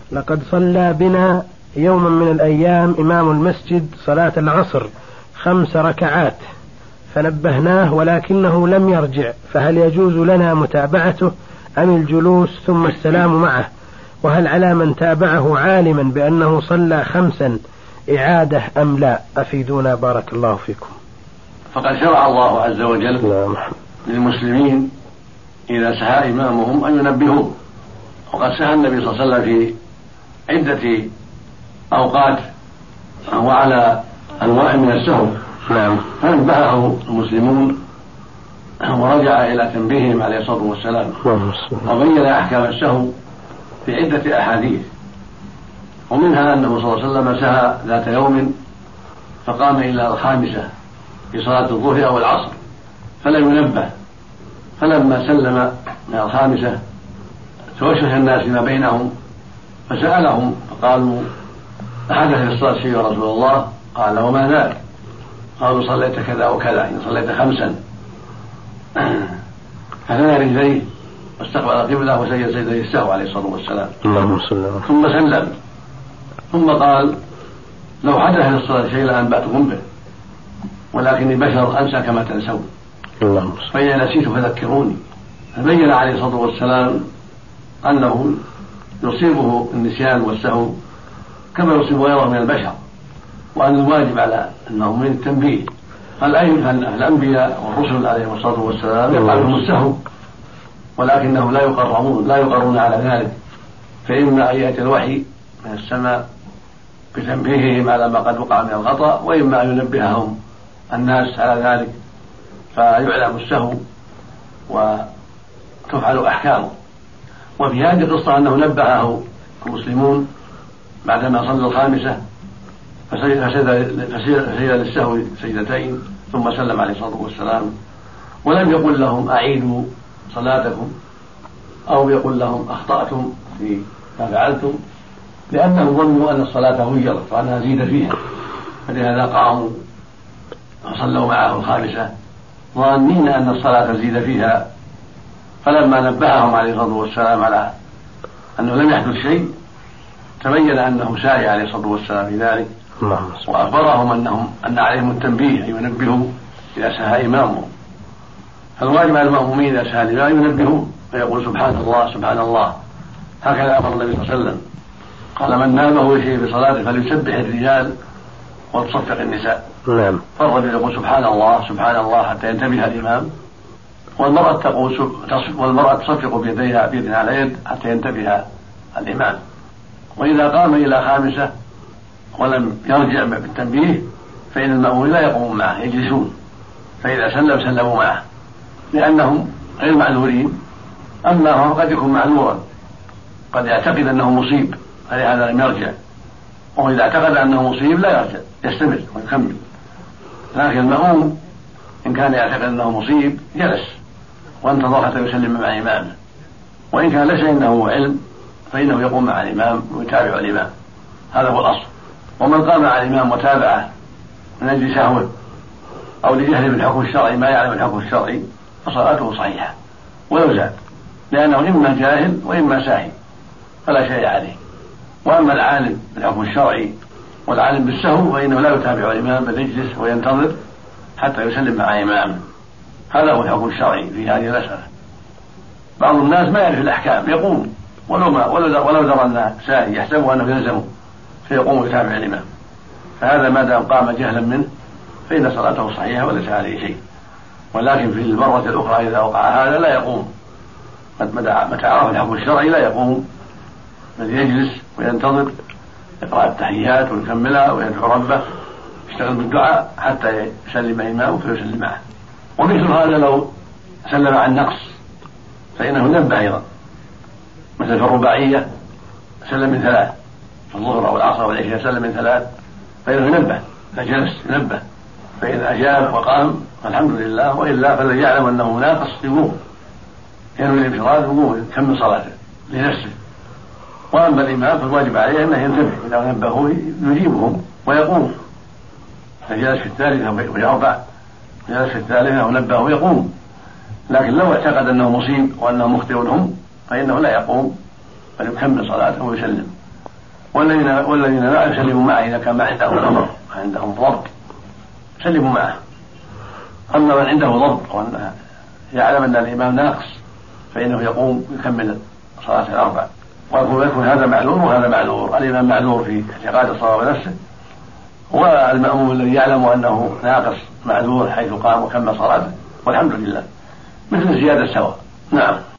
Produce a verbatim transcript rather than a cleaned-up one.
لقد صلى بنا يوما من الأيام إمام المسجد صلاة العصر خمس ركعات فنبهناه ولكنه لم يرجع، فهل يجوز لنا متابعته أم الجلوس ثم السلام معه؟ وهل على من تابعه عالما بأنه صلى خمسا إعادة أم لا؟ أفيدونا بارك الله فيكم. فقد شرع الله عز وجل للمسلمين إذا سهى إمامهم أن ينبهوه، وقد سهى النبي صلى الله عليه وسلم في عدة أوقات وعلى أنواع من السهو، فنبهه المسلمون ورجع إلى تنبيههم عليه الصلاة والسلام، وبين أحكام السهو في عدة أحاديث، ومنها أنه صلى الله عليه وسلم سهى ذات يوم فقام إلى الخامسة في صلاة الظهر أو العصر فلم ينبه، فلما سلم من الخامسة توشش الناس فيما بينهم فسألهم فقالوا أحدث في الصلاة شيء يا رسول الله؟ قال وما ذاك؟ قالوا صليت كذا وكذا، إن صليت خمسا. فثنى رجليه واستقبل القبلة وسجد سجدة السهو عليه الصلاة والسلام، ثم سلم، ثم قال لو حدث في الصلاة شيء لأنبأتكم به، ولكني بشر أنسى كما تنسون، فإذا نسيت فذكروني. فبين عليه الصلاة والسلام أنه يصيبه النسيان والسهو كما يصيب غيره من البشر، وأن الواجب على أنه من التنبيه. الأنبياء والرسل عليهم الصلاة والسلام يفعلهم السهو، ولكنهم لا يقررون لا يقرون على ذلك، فإما أن يأتي الوحي من السماء بتنبيههم على ما قد وقع من الخطأ، وإما أن ينبههم الناس على ذلك فيعلم السهو وتفعل أحكامه. وفي هذه القصة أنه نبهه المسلمون بعدما صلى الخامسة فسجد للسهو سجدتين ثم سلم عليه الصلاة والسلام، ولم يقل لهم أعيدوا صلاتكم أو يقول لهم أخطأتم في ما فعلتم، لأنهم ظنوا أن الصلاة غيرت وأنها زيد فيها، فلهذا قاموا وصلوا معه الخامسة ظانين أن الصلاة زيد فيها. فلما نبههم عليه الصلاة والسلام على أنه لم يحدث شيء تبين أنه سعي عليه الصلاة والسلام في ذلك، وأخبرهم أنهم أن عليهم التنبيه أن ينبهوا إذا سهى إمامهم. فالواجب على المأمومين إذا سهى الإمام ينبهوا فيقول سبحان الله سبحان الله، هكذا أمر النبي صلى الله عليه وسلم، قال من نامه شيء بصلاته فليسبح الرجال وتصفق النساء. نعم. فالرجل يقول سبحان الله سبحان الله حتى ينتبه الإمام، والمرأة تقول والمرأة تصفق بيديها بيدها على يد حتى ينتبه الإمام. وإذا قام إلى خامسة ولم يرجع بالتنبيه فإن المأمومين لا يقومون معه يجلسون، فإذا سلم سلموا معه لأنهم غير معذورين. أما هو قد يكون معذورا، قد يعتقد أنه مصيب فلهذا لم يرجع، وإذا اعتقد أنه مصيب لا يرجع يستمر ويكمل. لكن المأموم إن كان يعتقد أنه مصيب جلس وانتظر حتى يسلم مع إمامه، وإن كان ليس عنده علم فإنه يقوم مع الإمام ويتابع الإمام، هذا هو الأصل. ومن قام مع الإمام وتابعه من أجل سهوه أو لجهل بالحكم الشرعي ما يعلم الحكم الشرعي فصلاته صحيحة ولو زاد، لأنه إما جاهل وإما ساهي فلا شيء عليه. وأما العالم بالحكم الشرعي والعالم بالسهو فإنه لا يتابع الإمام بل يجلس وينتظر حتى يسلم مع إمامه، هذا هو الحكم الشرعي في هذه المسألة. بعض الناس ما يعرف الأحكام يقوم ولو ما ولو ولو درى أنه ساهي يحسب أنه يلزمه فيقوم ويتابع الإمام، فهذا ما دام قام جهلا منه فإن صلاته صحيحة وليس عليه شيء. ولكن في المرة الأخرى إذا وقع هذا لا يقوم، متى عرف الحكم الشرعي لا يقوم بل يجلس وينتظر يقرأ التحيات ويكملها ويدعو ربه يشتغل بالدعاء حتى يسلم إمامه فيسلم معه. ومثل هذا لو سلم عن نقص فإنه نبه أيضا، مثل في الرباعية سلم من ثلاث، في الظهر أو العصر والعشاء سلم من ثلاث فإنه ينبه فجلس ينبه، فإذا أجاب وقام فالحمد لله، وإلا فالذي يعلم أنه ناقص يقوم ينوي الانفراد يقوم يكمل صلاته لنفسه. وأما الإمام فالواجب عليه أنه ينتبه إذا نبهوا يجيبهم ويقوم، فجلس في الثالثة ويربع جلس في الثالثة أو نبهوا يقوم. لكن لو اعتقد أنه مصيب وأنه مخطئ هم فإنه لا يقوم بل يكمل صلاته ويسلم. والذين والذين لا يسلموا معه إذا كان ما عندهم ضبط عندهم ضبط سلموا معه. أما من عنده ضبط وأن يعلم أن الإمام ناقص فإنه يقوم يكمل صلاة الأربع، ويكون هذا معذور وهذا معذور. الإمام معذور في اعتقاد الصلاة بنفسه، والمأموم الذي يعلم أنه ناقص معذور حيث قام وكمل صلاته، والحمد لله مثل الزيادة سواء. نعم.